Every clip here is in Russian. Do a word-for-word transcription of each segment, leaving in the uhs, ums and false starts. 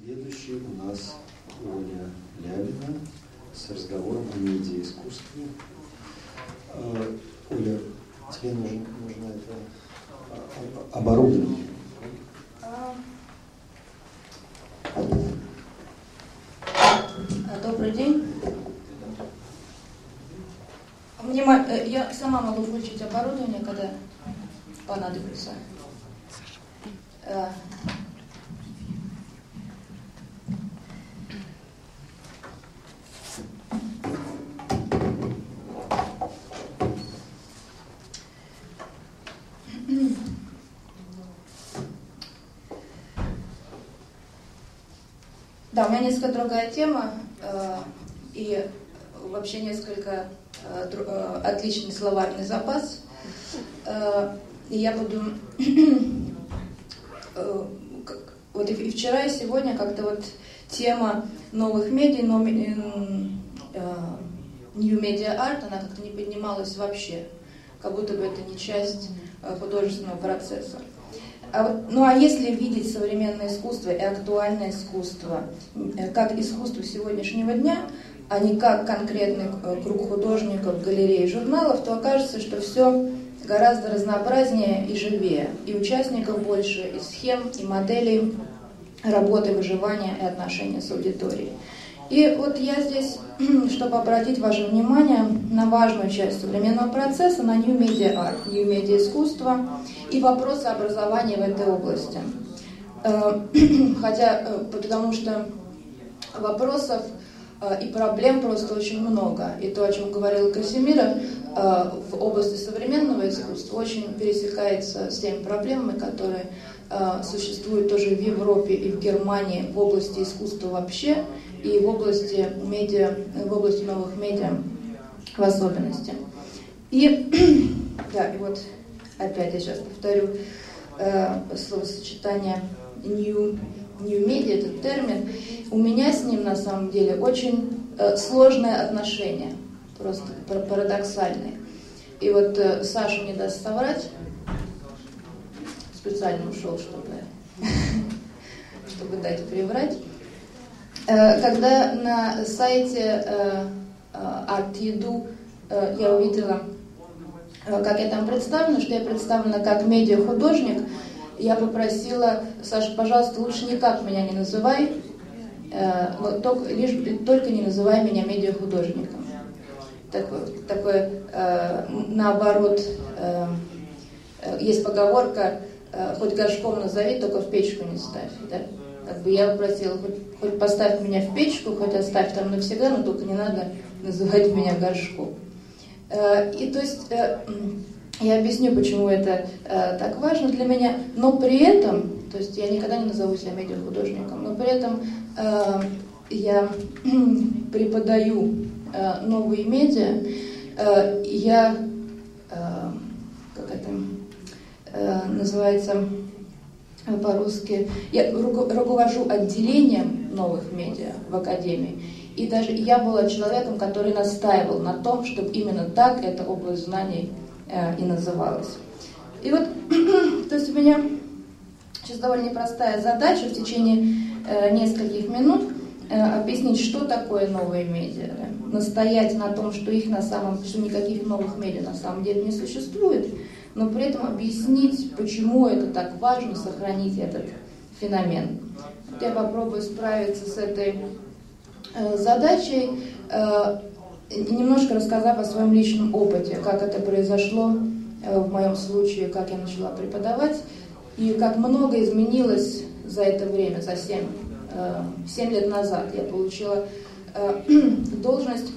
Следующий у нас Оля Лябина с разговором о медиаискусстве. Оля, тебе нужно, нужно это оборудование. Добрый день. Мне, я сама могу включить оборудование, когда понадобится. Да, у меня несколько другая тема э, и вообще несколько э, дру, э, отличный словарный запас. Э, и я буду э, как, вот и, и вчера, и сегодня как-то вот тема новых медиа, но, э, New Media Art, она как-то не поднималась вообще, как будто бы это не часть э, художественного процесса. А вот, ну а если видеть современное искусство и актуальное искусство как искусство сегодняшнего дня, а не как конкретный круг художников, галерей, журналов, то окажется, что все гораздо разнообразнее и живее. И участников больше, и схем, и моделей работы, выживания и отношения с аудиторией. И вот я здесь, чтобы обратить ваше внимание на важную часть современного процесса, на New Media Art, New Media искусство и вопросы образования в этой области. Хотя, потому что вопросов и проблем просто очень много. И то, о чем говорил Казимира, в области современного искусства очень пересекается с теми проблемами, которые существуют тоже в Европе и в Германии в области искусства вообще, и в области медиа, в области новых медиа в особенности. И, да, и вот опять я сейчас повторю э, словосочетание new, new media, этот термин. У меня с ним на самом деле очень э, сложное отношение, просто парадоксальное. И вот э, Саша не даст соврать, специально ушел, чтобы, чтобы дать приврать. Когда на сайте Art.edu я увидела, как я там представлена, что я представлена как медиахудожник, я попросила: Саша, пожалуйста, лучше никак меня не называй, но только, лишь, только не называй меня медиахудожником. Такое, такое наоборот, есть поговорка: хоть горшком назови, только в печку не ставь. Да? Как бы я попросила, хоть, хоть поставь меня в печку, хоть оставь там навсегда, но только не надо называть меня горшком. И то есть я объясню, почему это так важно для меня, но при этом, то есть я никогда не назову себя медиахудожником, но при этом я преподаю новые медиа, я, как это называется по-русски, я руковожу отделением новых медиа в Академии. И даже я была человеком, который настаивал на том, чтобы именно так эта область знаний э, и называлась. И вот, то есть у меня сейчас довольно непростая задача в течение э, нескольких минут э, объяснить, что такое новые медиа. Да? Настоять на том, что их на самом, что никаких новых медиа на самом деле не существует, но при этом объяснить, почему это так важно сохранить этот феномен. Вот я попробую справиться с этой э, задачей, э, немножко рассказав о своем личном опыте, как это произошло э, в моем случае, как я начала преподавать, и как много изменилось за это время, за семь, э, семь лет назад. Я получила э, должность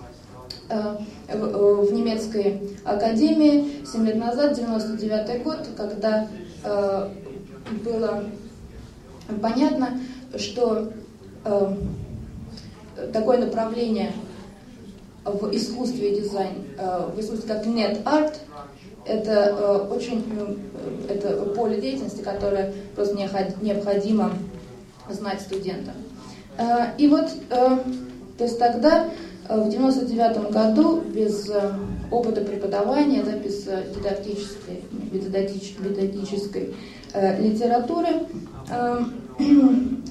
в немецкой академии семь лет назад, девяносто девятый год, когда э, было понятно, что э, такое направление в искусстве и дизайне, э, в искусстве как нет-арт, это э, очень э, это поле деятельности, которое просто необходимо знать студентам. Э, и вот, э, то есть тогда в девяносто девятом году без опыта преподавания, да, без дидактической, методической, методической э, литературы э,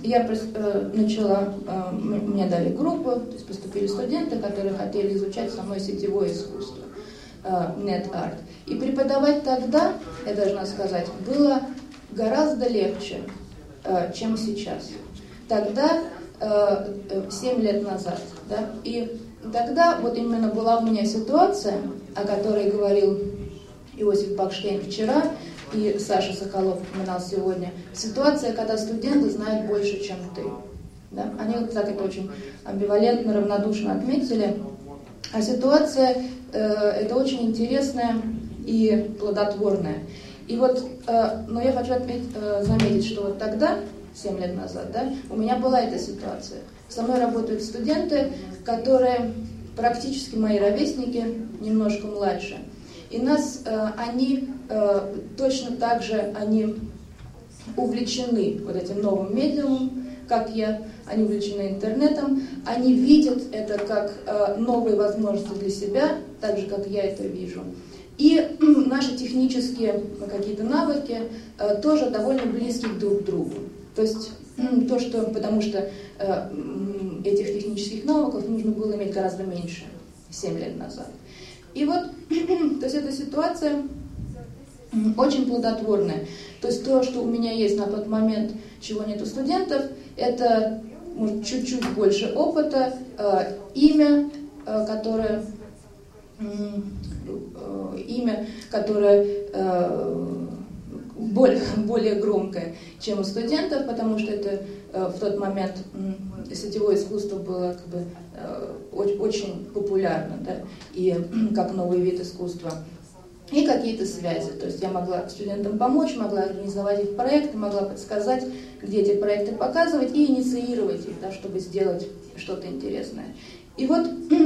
я начала, мне дали группу, то есть поступили студенты, которые хотели изучать со мной сетевое искусство, NetArt. И преподавать тогда, я должна сказать, было гораздо легче, чем сейчас. Тогда, семь лет назад, да, и тогда вот именно была у меня ситуация, о которой говорил Иосиф Бакштейн вчера, и Саша Соколов упоминал сегодня, ситуация, когда студенты знают больше, чем ты. Да? Они вот так это очень амбивалентно, равнодушно отметили. А ситуация э, это очень интересная и плодотворная. И вот, э, но я хочу отметить, э, заметить, что вот тогда, семь лет назад, да, у меня была эта ситуация. Со мной работают студенты, которые практически мои ровесники, немножко младше. И нас, э, они э, точно так же они увлечены вот этим новым медиумом, как я, они увлечены интернетом, они видят это как э, новые возможности для себя, так же, как я это вижу. И э, наши технические какие-то навыки э, тоже довольно близки друг к другу. То есть э, то, что, потому что э, этих технических навыков нужно было иметь гораздо меньше, семь лет назад. И вот, то есть эта ситуация очень плодотворная. То есть то, что у меня есть на тот момент, чего нет у студентов, это, может, чуть-чуть больше опыта, э, имя, э, которое, э, имя, которое э, более, более громкое, чем у студентов, потому что это э, в тот момент э, сетевое искусство было как бы э, очень популярно, да, и как новый вид искусства. И какие-то связи. То есть я могла студентам помочь, могла организовать их проекты, могла подсказать, где эти проекты показывать и инициировать их, да, чтобы сделать что-то интересное. И вот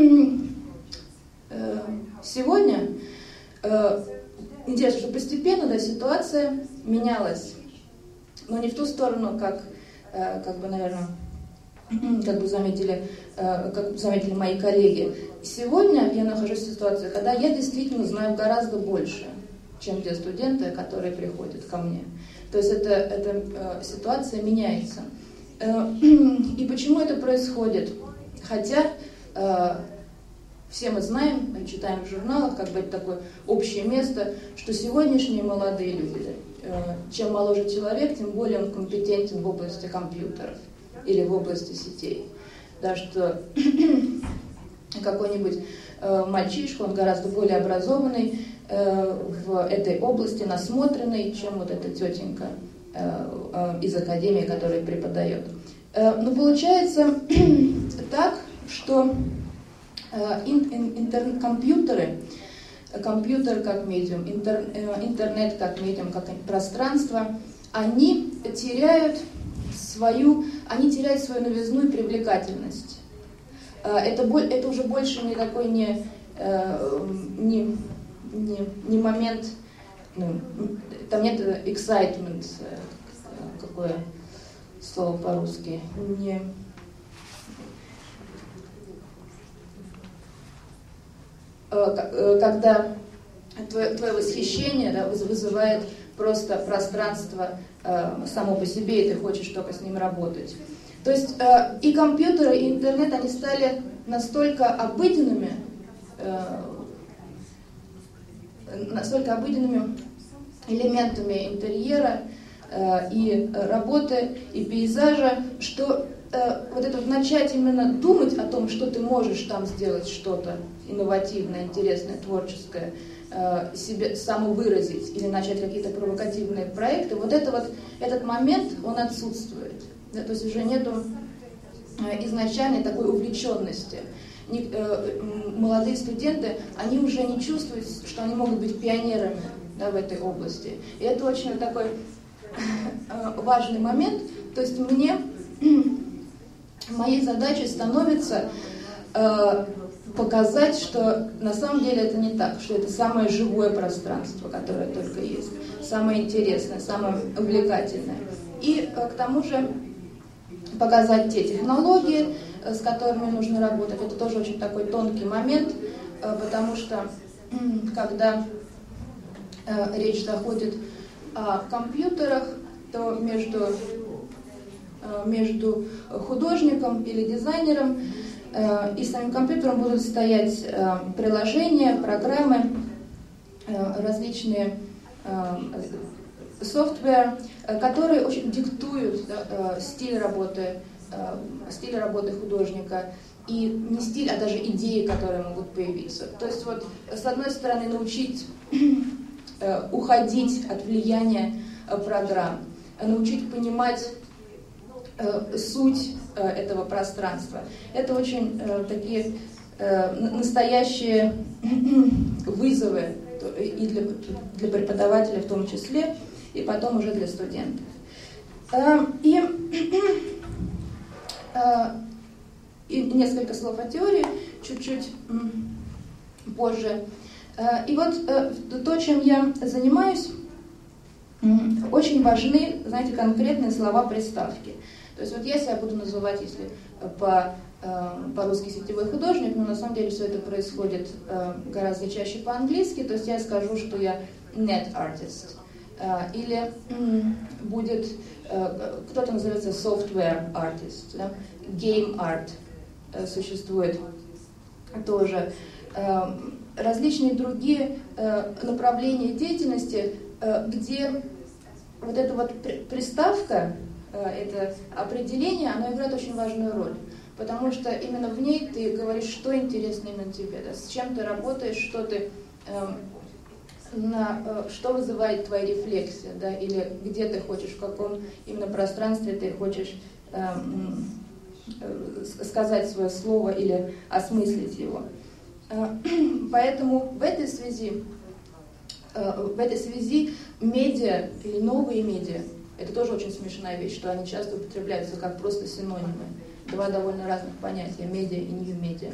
э, сегодня э, интересно, что постепенно, да, ситуация менялась, но не в ту сторону, как, э, как бы, наверное, как бы заметили, э, как заметили мои коллеги. Сегодня я нахожусь в ситуации, когда я действительно знаю гораздо больше, чем те студенты, которые приходят ко мне. То есть это, эта э, ситуация меняется. Э, и почему это происходит? Хотя э, все мы знаем, мы читаем в журналах, как бы это такое общее место, что сегодняшние молодые люди, э, чем моложе человек, тем более он компетентен в области компьютеров или в области сетей. Да, что какой-нибудь э, мальчишка, он гораздо более образованный э, в этой области, насмотренный, чем вот эта тетенька э, э, из академии, которая преподает. Э, но получается так, что э, ин, ин, интер, компьютеры, компьютер как медиум, интер, э, интернет как медиум, как пространство, они теряют свою, они теряют свою новизну и привлекательность. Это, это уже больше не такой не, не, не, не момент, ну, там нет excitement, какое слово по-русски, не, когда твое, твое восхищение, да, вызывает просто пространство э, само по себе, и ты хочешь только с ним работать. То есть э, и компьютеры, и интернет, они стали настолько обыденными, э, настолько обыденными элементами интерьера э, и работы, и пейзажа, что э, вот это вот начать именно думать о том, что ты можешь там сделать что-то инновативное, интересное, творческое, себе самовыразить или начать какие-то провокативные проекты, вот, это вот этот момент, он отсутствует. Да, то есть уже нету изначальной такой увлеченности. Не, э, молодые студенты, они уже не чувствуют, что они могут быть пионерами, да, в этой области. И это очень такой важный момент. То есть мне, моей задачей становится э, показать, что на самом деле это не так, что это самое живое пространство, которое только есть, самое интересное, самое увлекательное. И к тому же показать те технологии, с которыми нужно работать. Это тоже очень такой тонкий момент, потому что когда речь заходит о компьютерах, то между между художником или дизайнером и самим компьютером будут стоять приложения, программы, различные софтвер, которые очень диктуют да, стиль работы, стиль работы художника. И не стиль, а даже идеи, которые могут появиться. То есть вот с одной стороны научить э, уходить от влияния э, программ, научить понимать э, суть э, этого пространства. Это очень э, такие э, настоящие вызовы и для, для преподавателя в том числе, и потом уже для студентов. Э, и э, И несколько слов о теории, чуть-чуть позже. И вот то, чем я занимаюсь, очень важны, знаете, конкретные слова приставки. То есть вот я себя буду называть, если по, по-русски сетевой художник, но на самом деле все это происходит гораздо чаще по-английски, то есть я скажу, что я net artist. Или будет, кто-то называется software artist, да? Game art существует тоже. Различные другие направления деятельности, где вот эта вот приставка, это определение, оно играет очень важную роль. Потому что именно в ней ты говоришь, что интересно именно тебе, да, с чем ты работаешь, что ты, на, что вызывает твоя рефлексия, да, или где ты хочешь, в каком именно пространстве ты хочешь сказать свое слово или осмыслить его. Поэтому в этой связи, в этой связи медиа или новые медиа, это тоже очень смешная вещь, что они часто употребляются как просто синонимы. Два довольно разных понятия, медиа и нью-медиа.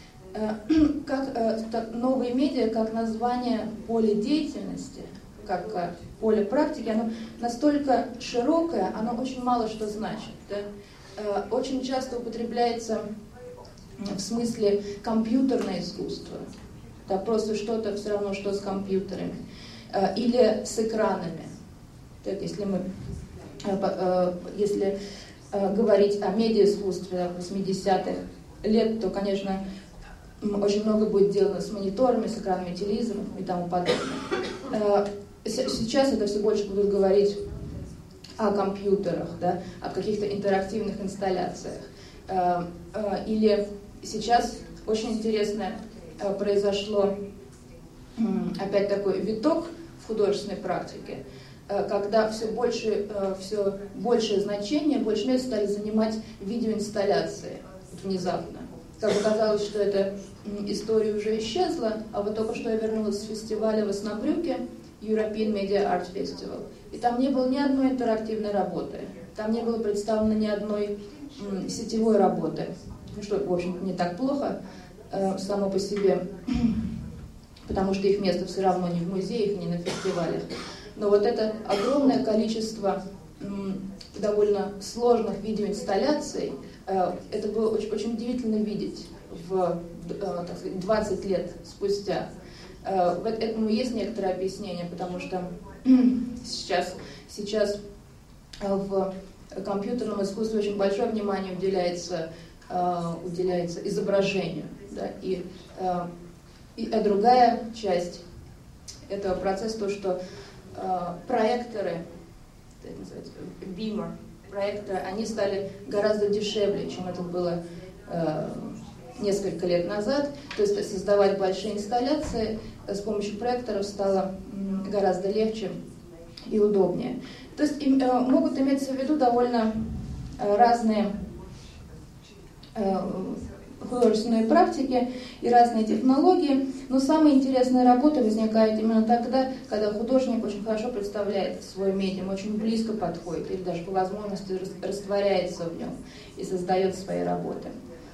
Как новые медиа, как название поля деятельности, как поле практики, оно настолько широкое, оно очень мало что значит. Да? Очень часто употребляется в смысле компьютерное искусство. Да, просто что-то все равно, что с компьютерами. Или с экранами. Так, если мы, если говорить о медиаискусстве восьмидесятых лет, то, конечно, очень много будет сделано с мониторами, с экранами телевизоров и тому подобное. Сейчас это все больше будут говорить о компьютерах, да, о каких-то интерактивных инсталляциях. Или сейчас очень интересно произошло опять такой виток в художественной практике, когда все больше, все большее значение, больше места стали занимать видеоинсталляции внезапно. Как оказалось, что эта история уже исчезла, а вот только что я вернулась с фестиваля в Оснабрюке, European Media Art Festival, и там не было ни одной интерактивной работы, там не было представлено ни одной м, сетевой работы, что, в общем, не так плохо э, само по себе, потому что их место все равно не в музеях, не на фестивалях. Но вот это огромное количество м, довольно сложных видеоинсталляций, э, это было очень, очень удивительно видеть в, э, так сказать, двадцать лет спустя. Uh, этому есть некоторое объяснение, потому что сейчас, сейчас uh, в компьютерном искусстве очень большое внимание уделяется, uh, уделяется изображению. Да? И, uh, и а другая часть этого процесса, то, что uh, проекторы, это называется beamer, проекторы, они стали гораздо дешевле, чем это было uh, несколько лет назад. То есть создавать большие инсталляции с помощью проекторов стало гораздо легче и удобнее. То есть им, э, могут иметься в виду довольно э, разные э, художественные практики и разные технологии, но самые интересные работы возникают именно тогда, когда художник очень хорошо представляет свой медиум, очень близко подходит или даже по возможности растворяется в нем и создает свои работы.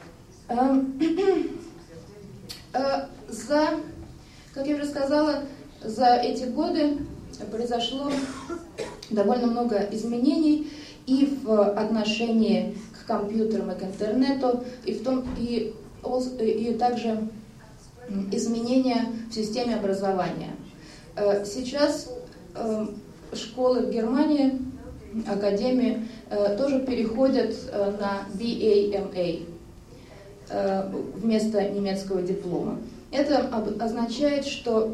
За, как я уже сказала, за эти годы произошло довольно много изменений и в отношении к компьютерам и к интернету, и, в том, и, и также изменения в системе образования. Сейчас школы в Германии академии, тоже переходят на би эй эм эй вместо немецкого диплома. Это означает, что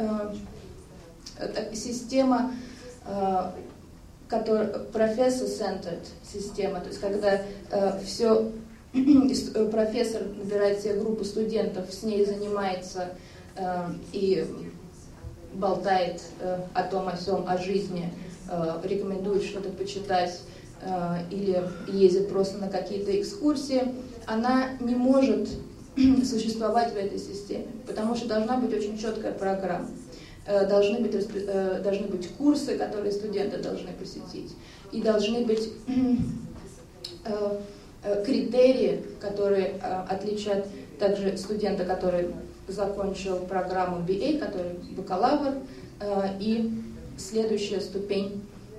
система, которая professor-centered система, то есть когда все профессор набирает себе группу студентов, с ней занимается и болтает о том, о сём, о жизни, рекомендует что-то почитать или ездит просто на какие-то экскурсии, она не может существовать в этой системе, потому что должна быть очень четкая программа. Должны быть, должны быть курсы, которые студенты должны посетить, и должны быть критерии, которые отличат также студента, который закончил программу би эй, который бакалавр, и следующая ступень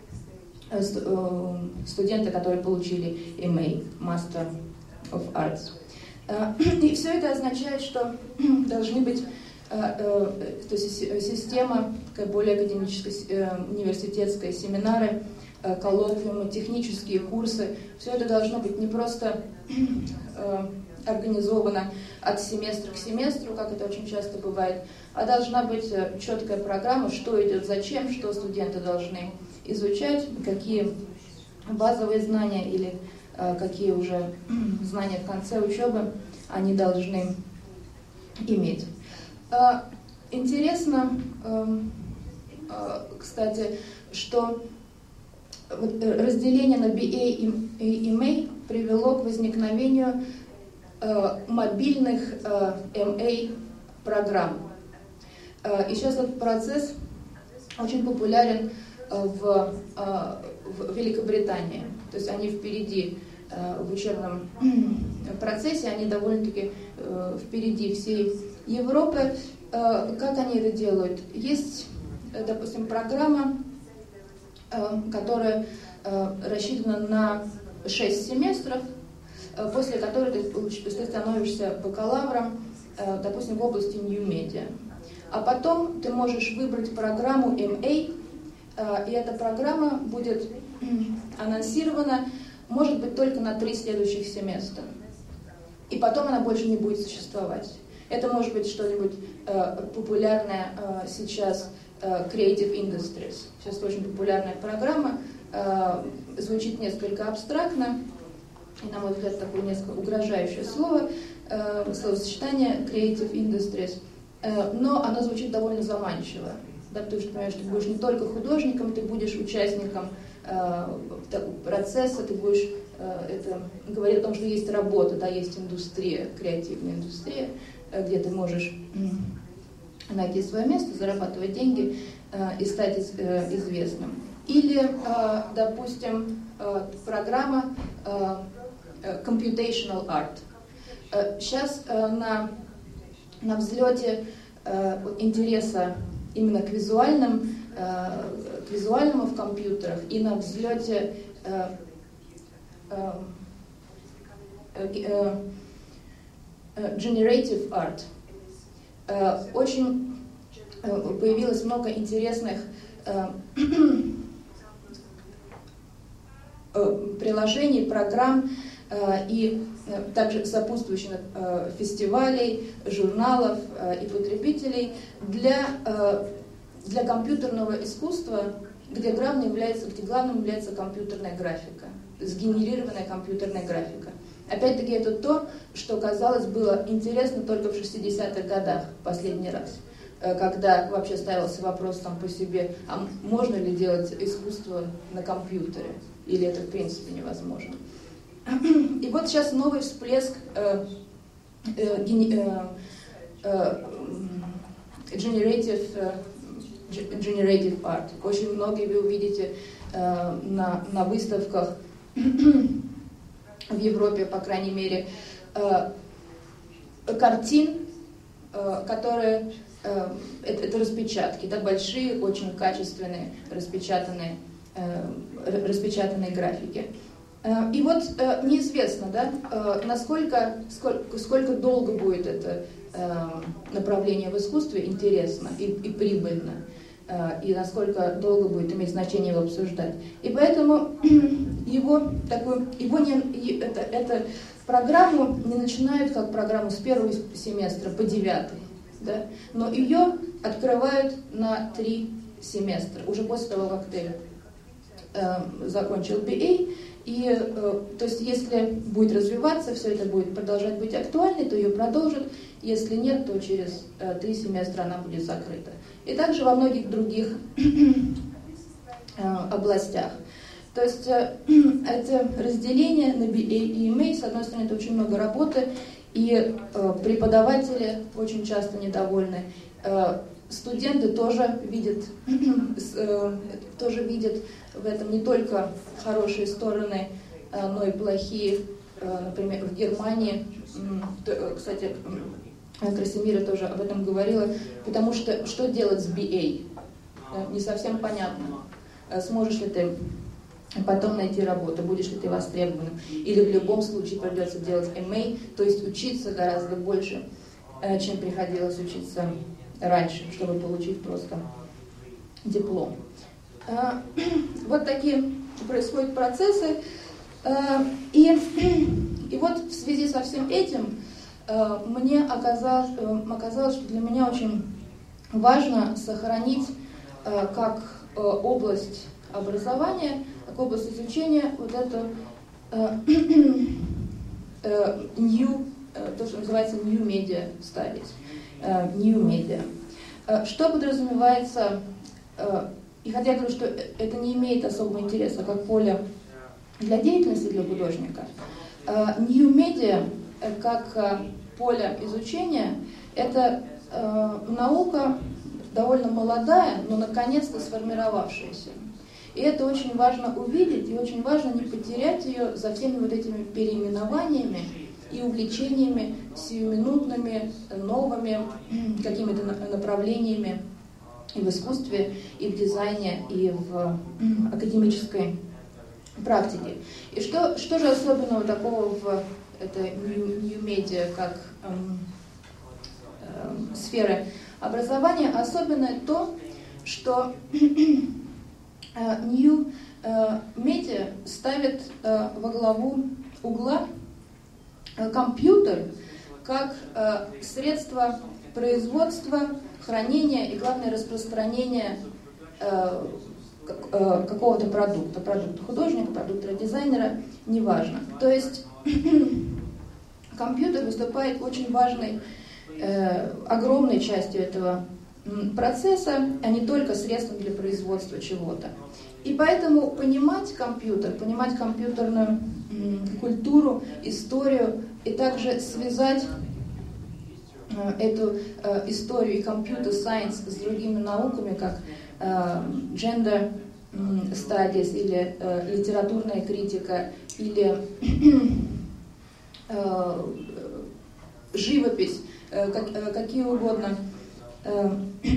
студенты, которые получили эм эй, Master of Arts. И все это означает, что должны быть, то есть система более академическая, университетская, семинары, коллоквиумы, технические курсы. Все это должно быть не просто организовано от семестра к семестру, как это очень часто бывает, а должна быть четкая программа, что идет зачем, что студенты должны изучать, какие базовые знания или э, какие уже знания в конце учебы они должны иметь. Э, интересно, э, э, кстати, что вот разделение на би эй и эм эй привело к возникновению э, мобильных э, эм эй программ. Э, и сейчас этот процесс очень популярен В, в Великобритании. То есть они впереди в учебном процессе, они довольно-таки впереди всей Европы. Как они это делают? Есть, допустим, программа, которая рассчитана на шесть семестров, после которой ты, ты становишься бакалавром, допустим, в области New Media. А потом ты можешь выбрать программу эм эй, и эта программа будет анонсирована, может быть, только на три следующих семестра. И потом она больше не будет существовать. Это может быть что-нибудь э, популярное э, сейчас, э, Creative Industries. Сейчас очень популярная программа, э, звучит несколько абстрактно, и, на мой взгляд, такое несколько угрожающее слово, э, словосочетание Creative Industries, э, но оно звучит довольно заманчиво. Да, потому что, понимаешь, ты будешь не только художником, ты будешь участником э, процесса, ты будешь, э, это говорит о том, что есть работа, да, есть индустрия, креативная индустрия, э, где ты можешь э, найти свое место, зарабатывать деньги э, и стать из, э, известным. Или, э, допустим, э, программа э, Computational Art. Э, сейчас э, на, на взлете э, интереса именно к визуальным, э, к визуальному в компьютерах и на взлете э, э, э, э, generative art. Э, очень э, появилось много интересных э, э, приложений, программ э, и э, также сопутствующих э, фестивалей, журналов э, и потребителей для, э, для компьютерного искусства, где главным является, где главным является компьютерная графика, сгенерированная компьютерная графика. Опять-таки это то, что, казалось, было интересно только в шестидесятых годах, последний раз, когда вообще ставился вопрос сам по себе, а можно ли делать искусство на компьютере, или это в принципе невозможно. И вот сейчас новый всплеск э, э, э, э, generative, э, generative art. Очень многие вы увидите э, на, на выставках в Европе, по крайней мере, э, картин, э, которые э, это, это распечатки, да, большие, очень качественные распечатанные, э, распечатанные графики. Э, и вот э, неизвестно, да, э, насколько сколько, сколько долго будет это э, направление в искусстве интересно и, и прибыльно. и насколько долго будет иметь значение его обсуждать. И поэтому его, такую, его не, это, это программу не начинают как программу с первого семестра по девятый, да? Но ее открывают на три семестра, уже после того, как ты э, закончил би эй. И, э, то есть, если будет развиваться, все это будет продолжать быть актуальной, то ее продолжат. Если нет, то через э, три семестра она будет закрыта. И также во многих других э, областях. То есть, э, это разделение на би эй и эм эй, с одной стороны, это очень много работы, и э, преподаватели очень часто недовольны. Э, студенты тоже видят, э, тоже видят в этом не только хорошие стороны, но и плохие. Например, в Германии, кстати, Красимира тоже об этом говорила, потому что что делать с би эй? Не совсем понятно. Сможешь ли ты потом найти работу, будешь ли ты востребованным? Или в любом случае придется делать эм эй, то есть учиться гораздо больше, чем приходилось учиться раньше, чтобы получить просто диплом. Вот такие происходят процессы. И, и вот в связи со всем этим мне оказалось, оказалось, что для меня очень важно сохранить как область образования, как область изучения вот эту new, то, что называется New Media Studies. New Media. Что подразумевается, и хотя я говорю, что это не имеет особого интереса как поле для деятельности для художника, New Media как поле изучения — это наука довольно молодая, но наконец-то сформировавшаяся. И это очень важно увидеть, и очень важно не потерять ее за всеми вот этими переименованиями и увлечениями сиюминутными, новыми какими-то направлениями и в искусстве, и в дизайне, и в академической практике. И что, что же особенного такого в этой new, new media, как эм, эм, сферы образования? Особенное то, что new media ставит во главу угла компьютер как э, средство производства, хранения и, главное, распространения э, как, э, какого-то продукта, продукта художника, продукта дизайнера, неважно. То есть компьютер выступает очень важной, э, огромной частью этого процесса, а не только средством для производства чего-то. И поэтому понимать компьютер, понимать компьютерную м, культуру, историю, и также связать э, эту э, историю и компьютер сайенс с другими науками, как э, gender studies или э, литературная критика, или э, живопись, э, как, э, какие угодно э,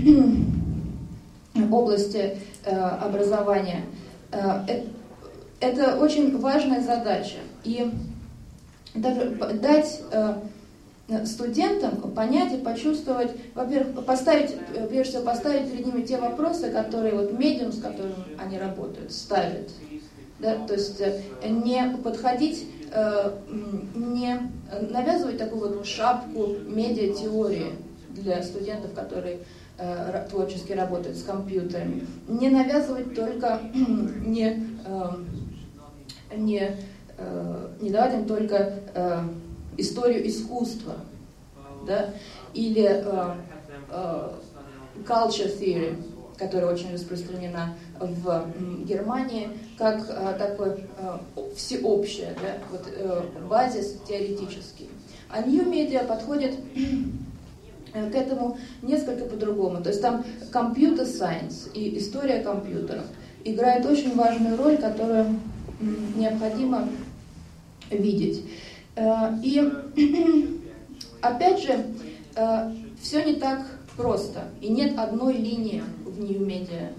области э, образования. Э, это очень важная задача. И даже дать э, студентам понять и почувствовать, во-первых, поставить, прежде всего, поставить перед ними те вопросы, которые вот медиум, с которым они работают, ставят. Да? То есть э, не подходить, э, не навязывать такую вот шапку медиатеории для студентов, которые э, творчески работают с компьютерами. Не навязывать только, не, э, не, э, не давать им только э, историю искусства, да? Или э, э, culture theory, которая очень распространена в Германии, как э, такой э, всеобщее, да? Вот, э, базис теоретический. А New Media подходит к этому несколько по-другому. То есть там компьютер сайенс и история компьютеров играет очень важную роль, которую необходимо видеть. И опять же, все не так просто. И нет одной линии в New Media.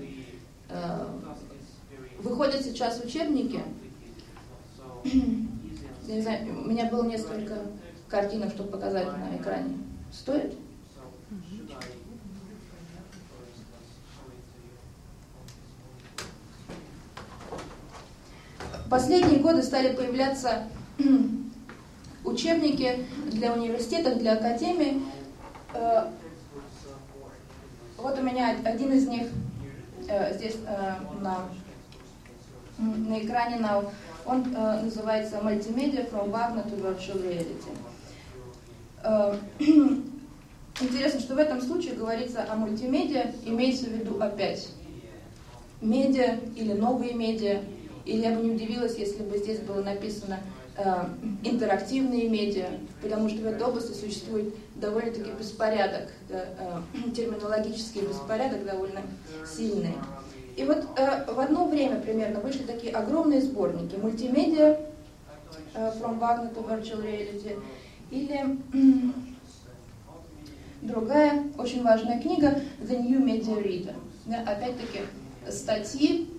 Выходят сейчас учебники. Я не знаю, у меня было несколько картинок, чтобы показать на экране. Стоит? в последние годы стали появляться учебники для университетов, для академий. Вот у меня один из них здесь на, на экране now. Он называется Multimedia from Wagner to Virtual Reality. Интересно, что в этом случае говорится о мультимедиа, имеется в виду опять медиа или новые медиа, или я бы не удивилась, если бы здесь было написано э, интерактивные медиа, потому что в этой области существует довольно-таки беспорядок, да, э, терминологический беспорядок довольно сильный. И вот э, в одно время примерно вышли такие огромные сборники мультимедиа э, From Wagner to Virtual Reality, или э, другая очень важная книга The New Media Reader. Да, опять-таки статьи,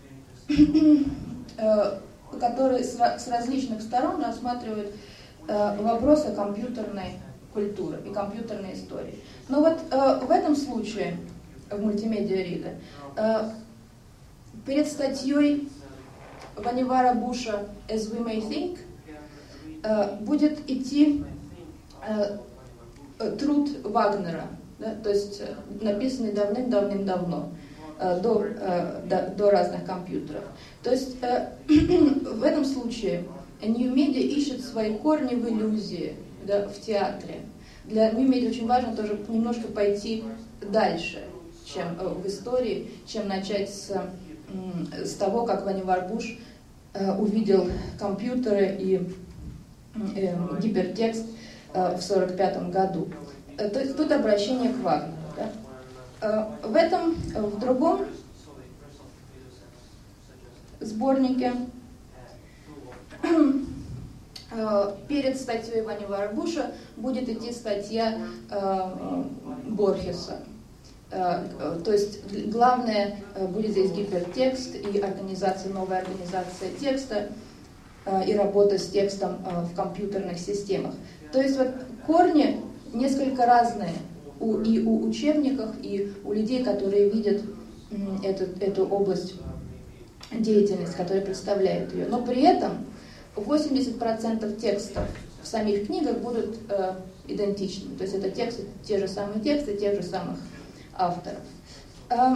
э, которые с, с различных сторон рассматривают э, вопросы компьютерной культуры и компьютерной истории. Но вот э, в этом случае, в мультимедиа Reader, э, перед статьей Ванивара Буша As We May Think э, будет идти э, труд Вагнера, да, то есть написанный давным-давным-давно, э, до, э, до, до разных компьютеров. То есть э, в этом случае New Media ищет свои корни в иллюзии, да, в театре. Для New Media очень важно тоже немножко пойти дальше, чем э, в истории, чем начать с, э, с того, как Ванивар Буш э, увидел компьютеры и э, гипертекст в сорок пятом году. То есть тут обращение к Вагнеру. Да? В этом, в другом сборнике перед статьей Ванивара Буша будет идти статья Борхеса. То есть главное будет здесь гипертекст и организация, новая организация текста и работа с текстом в компьютерных системах. То есть вот корни несколько разные у, и у учебников, и у людей, которые видят эту, эту область деятельности, которые представляют ее. Но при этом восемьдесят процентов текстов в самих книгах будут э, идентичны. То есть это тексты, те же самые тексты, тех же самых авторов. Э,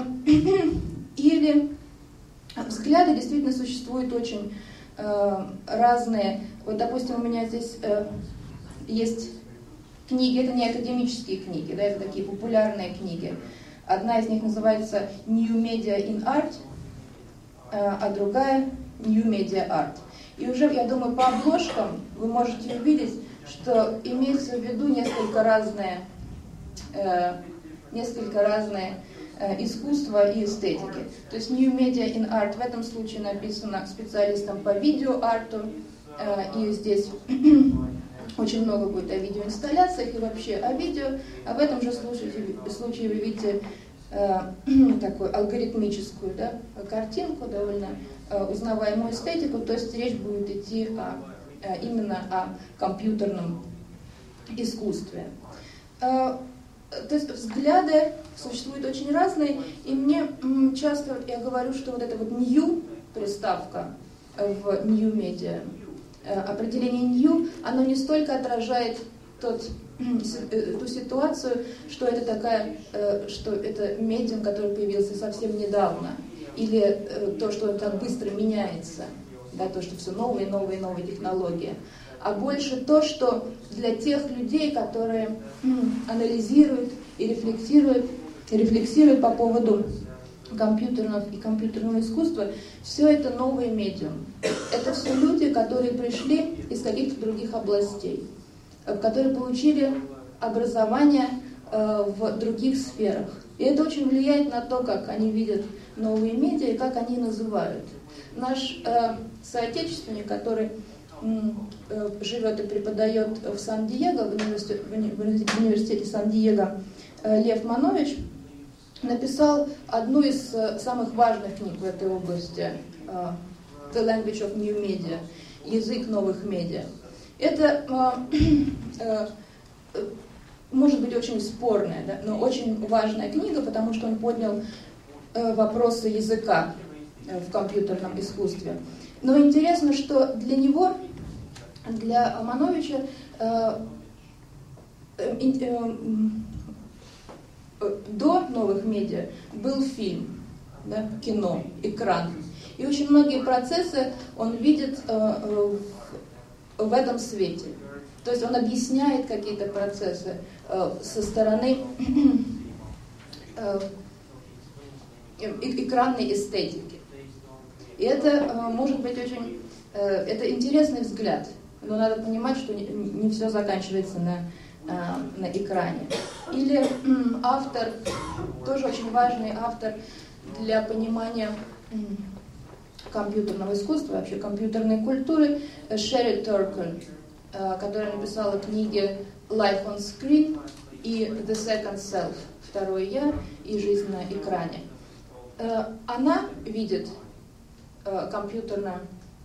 или взгляды действительно существуют очень э, разные. Вот, допустим, у меня здесь э, есть книги, это не академические книги, да, это такие популярные книги. Одна из них называется New Media in Art, а другая New Media Art. И уже, я думаю, по обложкам вы можете увидеть, что имеется в виду несколько разные, э, несколько разные э, искусства и эстетики. То есть New Media in Art в этом случае написано специалистом по видеоарту, э, и здесь очень много будет о видеоинсталляциях и вообще о видео. А в этом же случае, случае вы видите э, такую алгоритмическую, да, картинку, довольно э, узнаваемую эстетику. То есть речь будет идти о, э, именно о компьютерном искусстве. Э, то есть взгляды существуют очень разные. И мне м, часто я говорю, что вот эта вот new приставка в New Media, определение new, оно не столько отражает тот, ту ситуацию, что это такая, что это медиум, который появился совсем недавно, или то, что он так быстро меняется, да, то, что все новые, новые, новые технологии, а больше то, что для тех людей, которые анализируют и рефлексируют, и рефлексируют по поводу компьютерного и компьютерного искусства, все это новый медиум. Это все люди, которые пришли из каких-то других областей, которые получили образование э, в других сферах. И это очень влияет на то, как они видят новые медиа и как они называют. Наш э, соотечественник, который э, живет и преподает в Сан-Диего, в университете, в университете Сан-Диего, э, Лев Манович, написал одну из uh, самых важных книг в этой области, uh, The Language of New Media, язык новых медиа. Это uh, uh, может быть очень спорная, да, но очень важная книга, потому что он поднял uh, вопросы языка uh, в компьютерном искусстве. Но интересно, что для него, для Мановича, э, э, э, э, до новых медиа был фильм, да, кино, экран. И очень многие процессы он видит э, в, в этом свете. То есть он объясняет какие-то процессы э, со стороны э, экранной эстетики. И это э, может быть очень э, это интересный взгляд, но надо понимать, что не, не все заканчивается на, э, на экране. Или э, автор, тоже очень важный автор для понимания э, компьютерного искусства, вообще компьютерной культуры, Шерри Туркл, э, которая написала книги Life on Screen и The Second Self, Второе Я и Жизнь на экране. Э, она видит компьютерную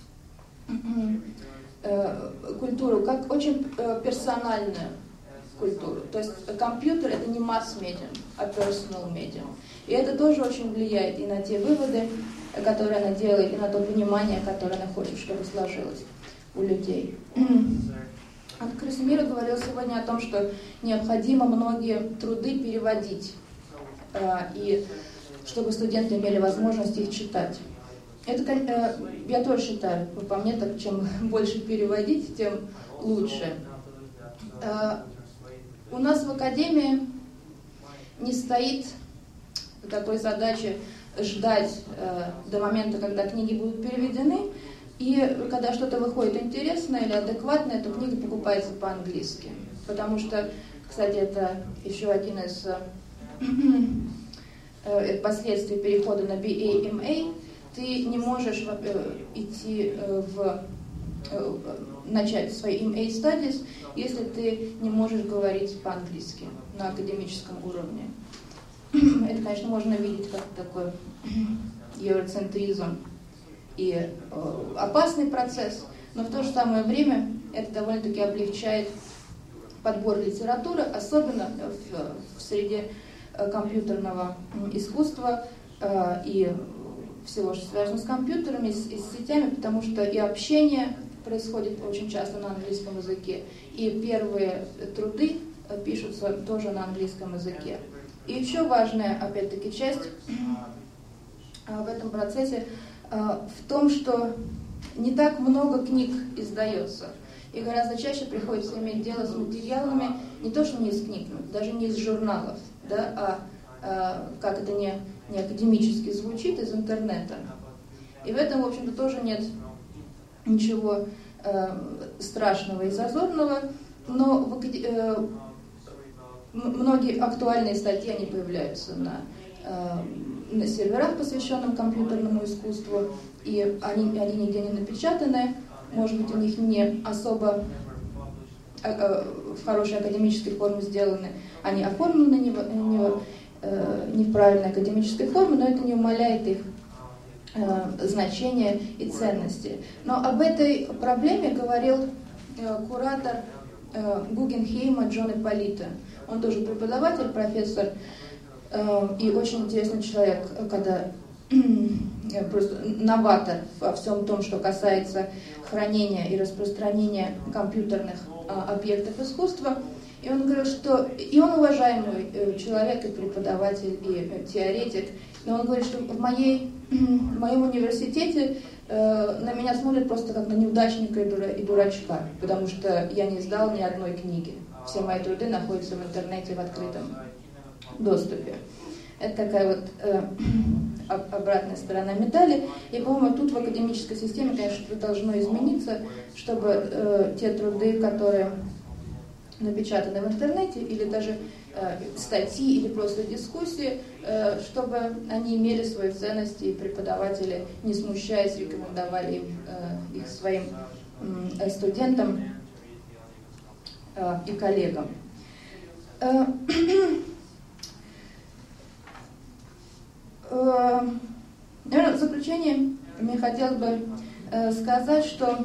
э, культуру как очень э, персональную культуру. То есть компьютер — это не масс-медиум, а personal medium. И это тоже очень влияет и на те выводы, которые она делает, и на то понимание, которое она хочет, чтобы сложилось у людей. Красимира говорил сегодня о том, что необходимо многие труды переводить, э, и чтобы студенты имели возможность их читать. Это, э, я тоже считаю, по мне, так чем больше переводить, тем лучше. Э, у нас в академии не стоит такой задачи ждать э, до момента, когда книги будут переведены, и когда что-то выходит интересное или адекватное, то книга покупается по-английски. Потому что, кстати, это еще один из э, последствий перехода на би эй эм эй. Ты не можешь э, идти э, в э, начать свои эм эй studies, если ты не можешь говорить по-английски на академическом уровне. Это, конечно, можно видеть как такой евроцентризм и э, опасный процесс, но в то же самое время это довольно-таки облегчает подбор литературы, особенно в, в среде э, компьютерного искусства э, и всего, что связано с компьютерами и с, и с сетями, потому что и общение происходит очень часто на английском языке, и первые труды пишутся тоже на английском языке. И еще важная, опять-таки, часть в этом процессе в том, что не так много книг издается, и гораздо чаще приходится иметь дело с материалами не то, что не из книг, даже не из журналов, да, а, как это не, не академически звучит, из интернета. И в этом, в общем-то, тоже нет ничего э, страшного и зазорного, но в, э, многие актуальные статьи, они появляются на, э, на серверах, посвященных компьютерному искусству, и они, они нигде не напечатаны, может быть, у них не особо э, э, в хорошей академической форме сделаны, они оформлены не, не, э, не в правильной академической форме, но это не умаляет их э, значения и ценности. Но об этой проблеме говорил э, куратор э, Гугенхейма Джон Ипполито. Он тоже преподаватель, профессор э, и очень интересный человек, когда э, просто новатор во всем том, что касается хранения и распространения компьютерных э, объектов искусства. И он говорил, что и он уважаемый э, человек, и преподаватель, и э, теоретик, но он говорит, что в, моей, в моем университете э, на меня смотрят просто как на неудачника и, дура, и дурачка, потому что я не сдал ни одной книги. Все мои труды находятся в интернете в открытом доступе. Это такая вот э, обратная сторона медали. И, по-моему, тут в академической системе, конечно, это должно измениться, чтобы э, те труды, которые напечатаны в интернете, или даже э, статьи, или просто дискуссии, э, чтобы они имели свою ценность, и преподаватели, не смущаясь, рекомендовали им, э, их своим э, студентам э, и коллегам. Э, э, наверное, в заключение мне хотелось бы э, сказать, что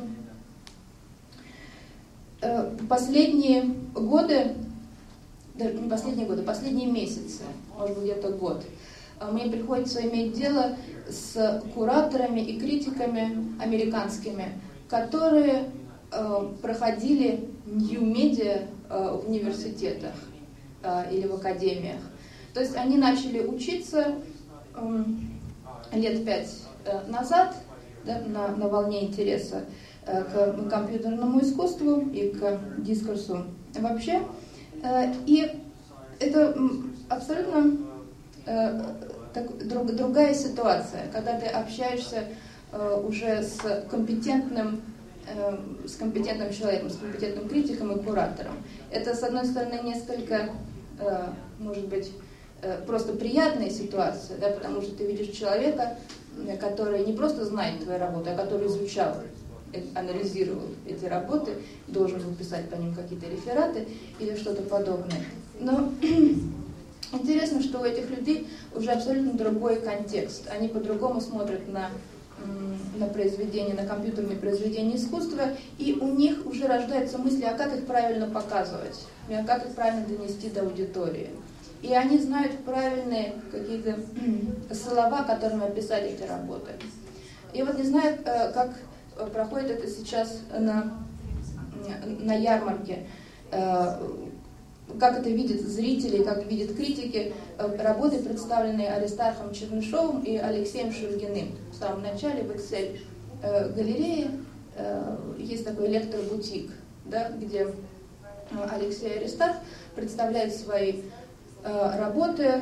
последние годы, даже не последние годы, последние месяцы, может быть, где-то год, мне приходится иметь дело с кураторами и критиками американскими, которые э, проходили нью-медиа э, в университетах э, или в академиях. То есть они начали учиться э, лет пять э, назад, да, на, на волне интереса э, к компьютерному искусству и к дискурсу вообще. Э, и это абсолютно э, так, друг, другая ситуация, когда ты общаешься э, уже с компетентным, э, с компетентным человеком, с компетентным критиком и куратором. Это, с одной стороны, несколько, э, может быть, э, просто приятная ситуация, да, потому что ты видишь человека, который не просто знает твою работу, а который изучал, анализировал эти работы, должен был писать по ним какие-то рефераты или что-то подобное. Но интересно, что у этих людей уже абсолютно другой контекст. Они по-другому смотрят на, на произведения, на компьютерные произведения искусства, и у них уже рождаются мысли, а как их правильно показывать, а как их правильно донести до аудитории. И они знают правильные какие-то слова, которыми описать эти работы. И вот не знаю, как проходит это сейчас на, на ярмарке, как это видят зрители, как видят критики, работы, представленные Аристархом Чернышовым и Алексеем Шульгиным. В самом начале в Excel-галерее есть такой лектор-бутик, да, где Алексей Аристарх представляет свои работы.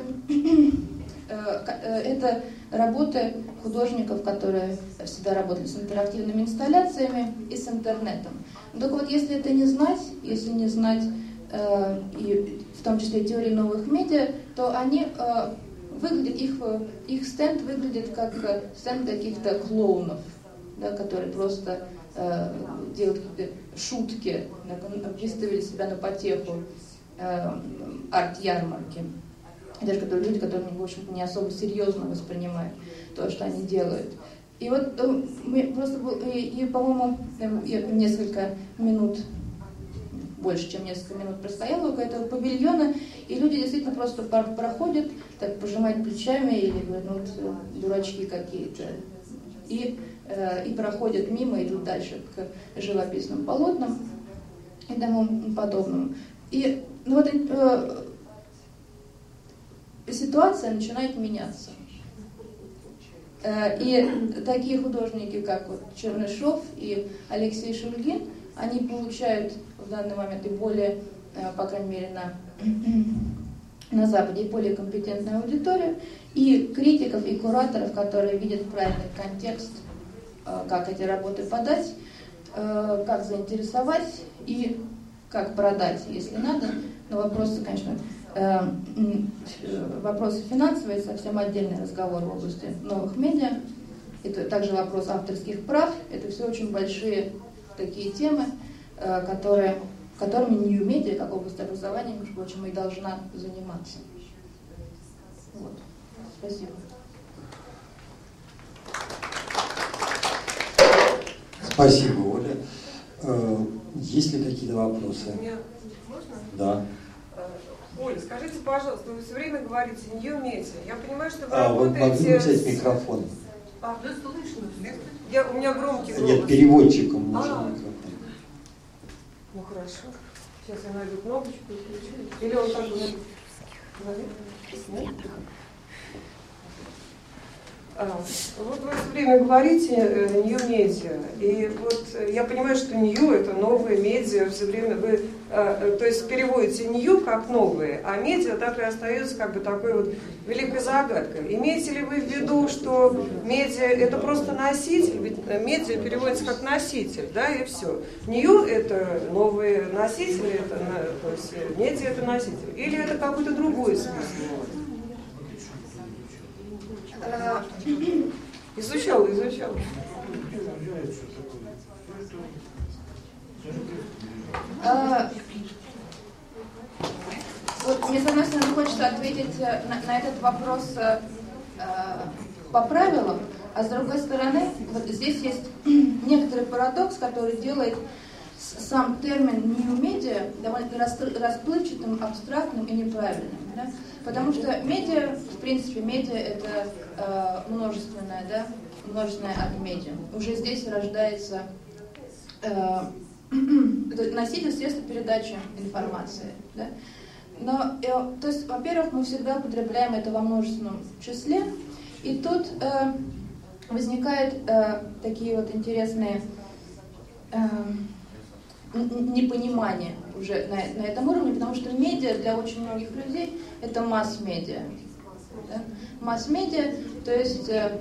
Это работы художников, которые всегда работали с интерактивными инсталляциями и с интернетом. Только вот если это не знать, если не знать э, и в том числе теории новых медиа, то они э, выглядят, их, их стенд выглядит как стенд каких-то клоунов, да, которые просто э, делают какие-то шутки, выставили себя на потеху э, арт-ярмарки. Даже которые, люди, которые, в общем-то, не особо серьезно воспринимают то, что они делают. И вот мы просто, и, и по-моему, я несколько минут, больше, чем несколько минут простояла около этого павильона, и люди действительно просто проходят, так пожимают плечами или говорят, ну вот дурачки какие-то, и, э, и проходят мимо, идут дальше к живописным полотнам и тому подобному. И ну, вот э, ситуация начинает меняться. И такие художники, как вот Чернышов и Алексей Шульгин, они получают в данный момент и более, по крайней мере, на, на Западе, и более компетентную аудиторию, и критиков, и кураторов, которые видят правильный контекст, как эти работы подать, как заинтересовать и как продать, если надо. Но вопросы, конечно, вопросы финансовые, совсем отдельный разговор в области новых медиа. Это также вопрос авторских прав. Это все очень большие такие темы, которые, которыми нью-медиа, как область образования, между прочим, и должна заниматься. Вот. Спасибо. Спасибо, Оля. Есть ли какие-то вопросы? Меня можно? Да. Оля, скажите, пожалуйста, вы все время говорите нью-медиа. Я понимаю, что вы а, работаете... Могу взять микрофон? А, да, слышно. Я, у меня громкий голос. Нет, переводчиком нужен а, микрофон. Ну хорошо. Сейчас я найду кнопочку и включу. Или он так говорит? Нет? А, вот вы все время говорите нью-медиа, и вот я понимаю, что нью это новые медиа, все время вы, а, то есть переводите нью как новые, а медиа так и остается как бы такой вот великой загадкой. Имеете ли вы в виду, что медиа это просто носитель, ведь медиа переводится как носитель, да, и все. Нью это новые носители, это, то есть медиа это носитель, или это какой-то другой смысл? Изучал, изучал. А, вот мне, с одной стороны, хочется ответить на, на этот вопрос а, по правилам, а с другой стороны, вот здесь есть некоторый парадокс, который делает сам термин new media довольно расплывчатым, абстрактным и неправильным. Да? Потому что медиа, в принципе, медиа это э, множественное, да, множественное от медиа. Уже здесь рождается э, носитель средства передачи информации. Да? Но, э, то есть, во-первых, мы всегда употребляем это во множественном числе, и тут э, возникают э, такие вот интересные э, непонимания уже на, на этом уровне, потому что медиа для очень многих людей это масс-медиа. Да? Масс-медиа, то есть э,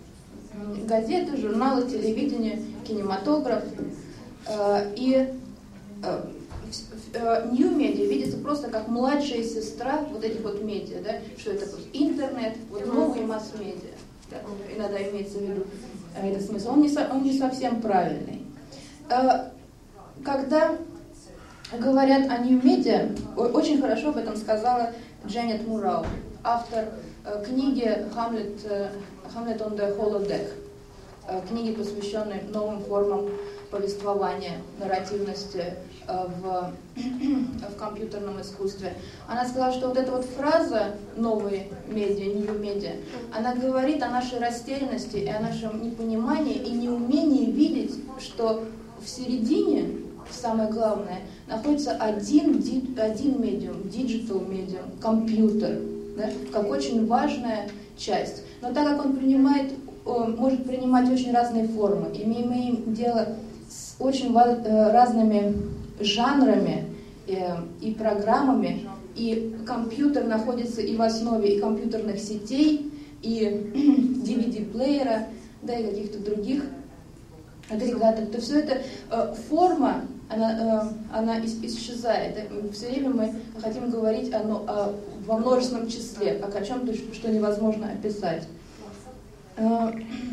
газеты, журналы, телевидение, кинематограф. Э, и э, New Media видится просто как младшая сестра вот этих вот медиа, да? Что это интернет, вот новые масс-медиа. Да? Иногда имеется в виду э, этот смысл. Он не, со, он не совсем правильный. Э, когда говорят о New Media, очень хорошо об этом сказала Дженнет Мурау, автор э, книги «Hamlet, э, Hamlet on the Holodeck», э, книги, посвященной новым формам повествования, нарративности э, в, в компьютерном искусстве. Она сказала, что вот эта вот фраза «новые медиа», «new media», она говорит о нашей растерянности и о нашем непонимании и неумении видеть, что в середине, самое главное, находится один, один медиум, digital медиум, компьютер, да, как очень важная часть. Но так как он принимает, он может принимать очень разные формы, и мы имеем дело с очень разными жанрами и программами, и компьютер находится и в основе и компьютерных сетей, и ди ви ди-плеера, да, и каких-то других агрегаторов, то все это э, форма, она, э, она исчезает. Все время мы хотим говорить о, о, во множественном числе, как о чем-то, что невозможно описать. Э,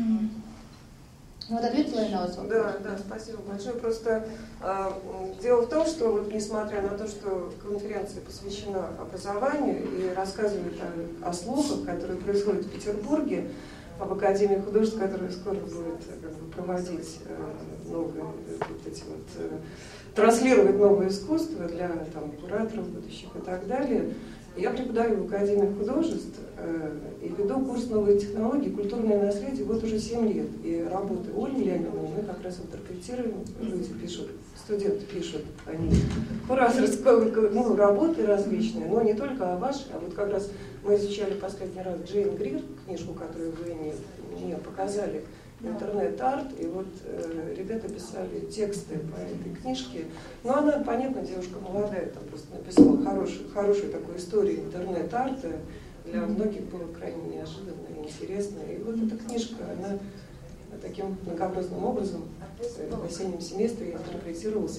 вот ответила я на вас вопрос? Да, да, спасибо большое. Просто э, дело в том, что вот, несмотря на то, что конференция посвящена образованию и рассказывает о, о слухах, которые происходят в Петербурге, об Академии художеств, которая скоро будет как бы, проводить э, новые, вот эти вот, э, транслировать новое искусство для там, кураторов будущих и так далее. Я преподаю в Академии художеств э, и веду курс «Новые технологии. Культурное наследие» вот уже семь лет. И работы Ольги Леонидовны мы как раз интерпретируем, люди пишут, студенты пишут, они кураторские ну, работы различные, но не только о вашей, а вот как раз мы изучали последний раз Джейн Грир, книжку, которую вы мне, мне показали, интернет-арт, и вот э, ребята писали тексты по этой книжке. Но она, понятно, девушка молодая, там просто написала хорошую, хорошую такую историю интернет-арта, для многих было крайне неожиданно и интересно. И вот эта книжка, она таким многообразным образом в осеннем семестре интерпретировалась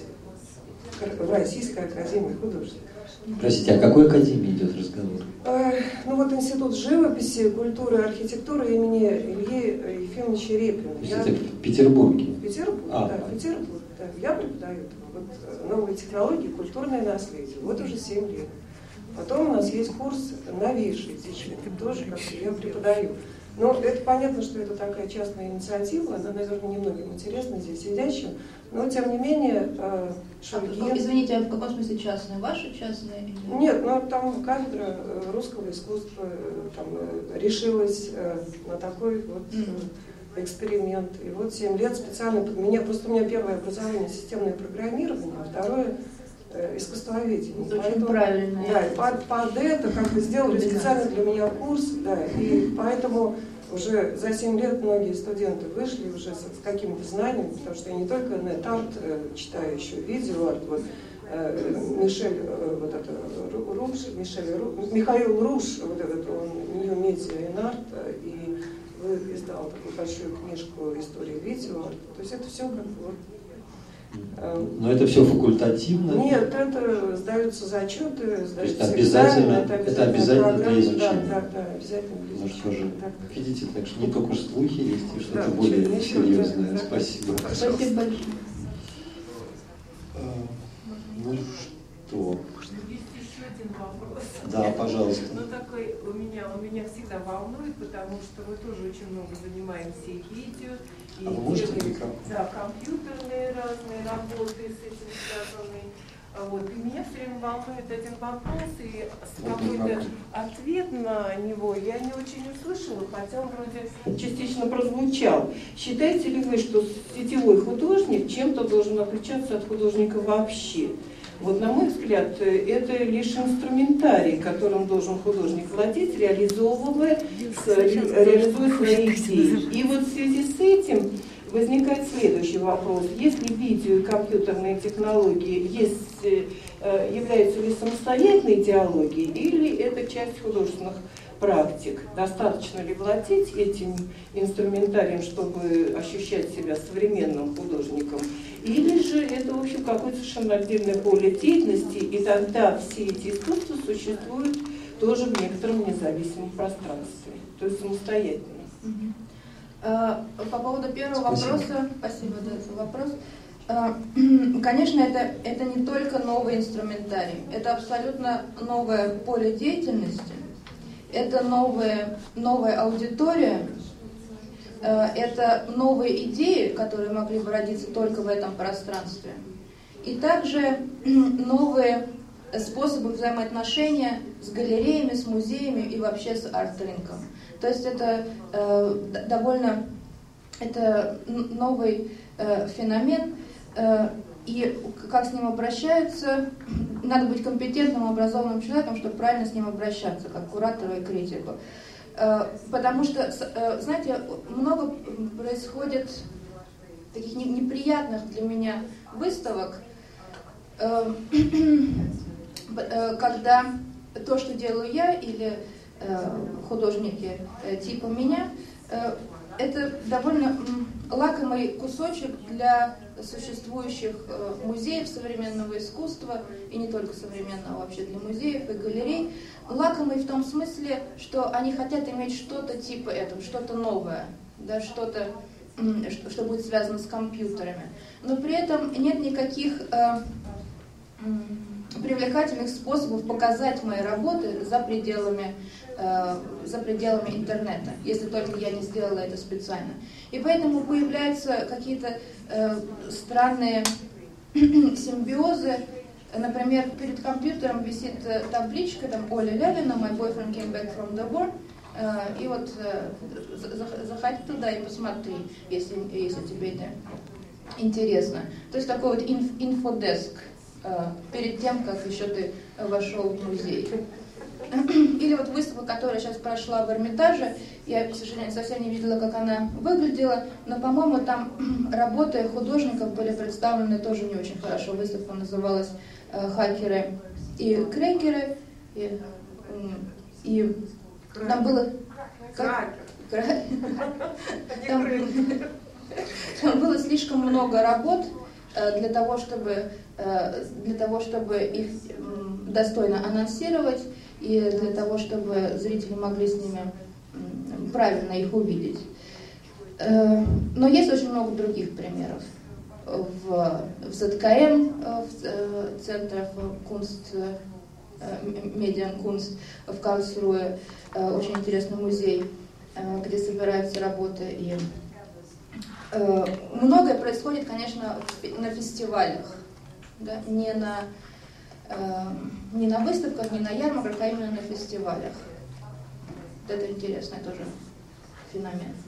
в Российской академии художеств. Простите, о какой академии идет разговор? Э, ну вот Институт живописи, культуры и архитектуры имени Ильи Ефимовича Репина. Я... Это в Петербурге? В Петербурге, а, да, в Петербурге. Да. Я преподаю вот, новые технологии, культурное наследие. Вот уже семь лет. Потом у нас есть курс новейший, тоже как я преподаю. Но это понятно, что это такая частная инициатива, она, наверное, немногим интересна здесь сидящим, но тем не менее Шульгин... А, извините, а в каком смысле частная? Ваша частная? Нет, ну там кафедра русского искусства там, решилась на такой вот эксперимент. И вот семь лет специально под меня, просто у меня первое образование системное программирование, а второе искусствоведение. Это поэтому, очень правильно. Да, и под, под это как бы сделали специально для меня курс, да, и поэтому уже за семь лет многие студенты вышли уже с, с какими-то знаниями, потому что я не только нет-арт э, читаю, еще видео-арт, вот э, Мишель, э, вот это Руш, Мишель, Ру, Михаил Руш, вот этот он New Media in Art, и издал такую большую книжку «История видео-арта», то есть это все как бы вот. Но это все факультативно? Нет, это сдаются зачеты, сдаются обязательно, экзамены, это обязательно, это обязательно программа, для изучения. Да, да, да, обязательно для Ну что же, да. видите, так что не только слухи есть, и что-то да, более ничего, серьезное. Да, Спасибо. Да, Спасибо большое. Ну что? один вопрос. Да, пожалуйста. Ну, такой у меня, у меня всегда волнует, потому что мы тоже очень много занимаемся и видео, и а вы можете делаем, микрофон? да, компьютерные разные работы с этим связанные. Вот. И меня все время волнует один вопрос, и какой-то ответ на него я не очень услышала, хотя он вроде частично прозвучал. Считаете ли вы, что сетевой художник чем-то должен отличаться от художника вообще? Вот, на мой взгляд, это лишь инструментарий, которым должен художник владеть, реализовывая, реализуя свои идеи. И вот в связи с этим возникает следующий вопрос. Если видео и компьютерные технологии есть, являются ли самостоятельной идеологией или это часть художественных практик? Достаточно ли владеть этим инструментарием, чтобы ощущать себя современным художником? Или же это, в общем, какое-то совершенно отдельное поле деятельности, и тогда все эти искусства существуют тоже в некотором независимом пространстве, то есть самостоятельно? По поводу первого Спасибо. вопроса, спасибо за вопрос. Конечно, это, это не только новый инструментарий, это абсолютно новое поле деятельности, это новая, новая аудитория, это новые идеи, которые могли бы родиться только в этом пространстве, и также новые способы взаимоотношения с галереями, с музеями и вообще с арт-рынком. То есть это э, довольно это новый э, феномен, э, и как с ним обращаются, надо быть компетентным, образованным человеком, чтобы правильно с ним обращаться, как куратору и критику. Э, потому что, э, знаете, много происходит таких не, неприятных для меня выставок, э, э, когда то, что делаю я, или художники типа меня, это довольно лакомый кусочек для существующих музеев современного искусства, и не только современного, вообще для музеев и галерей. Лакомый в том смысле, что они хотят иметь что-то типа этого, что-то новое, да, что-то, что будет связано с компьютерами. Но при этом нет никаких привлекательных способов показать мои работы за пределами, э, за пределами интернета, если только я не сделала это специально. И поэтому появляются какие-то э, странные симбиозы. Например, перед компьютером висит табличка, там, Оля Левина, My boyfriend came back from the war. Э, и вот э, заходи туда и посмотри, если, если тебе это интересно. То есть такой вот инф, инфодеск перед тем, как еще ты вошел в музей. Или вот выставка, которая сейчас прошла в Эрмитаже, я, к сожалению, совсем не видела, как она выглядела, но, по-моему, там работы художников были представлены тоже не очень хорошо. Выставка называлась «Хакеры и крекеры», и, и там было... Как? Там, там было слишком много работ для того, чтобы, для того, чтобы их достойно анонсировать и для того, чтобы зрители могли с ними правильно их увидеть. Но есть очень много других примеров. В, в ЗКМ, в Центре Кунст, Медиан-Кунст в Карлсруhe, очень интересный музей, где собираются работы. И многое происходит, конечно, на фестивалях, да? не, на, не на выставках, не на ярмарках, а именно на фестивалях. Это интересный тоже феномен.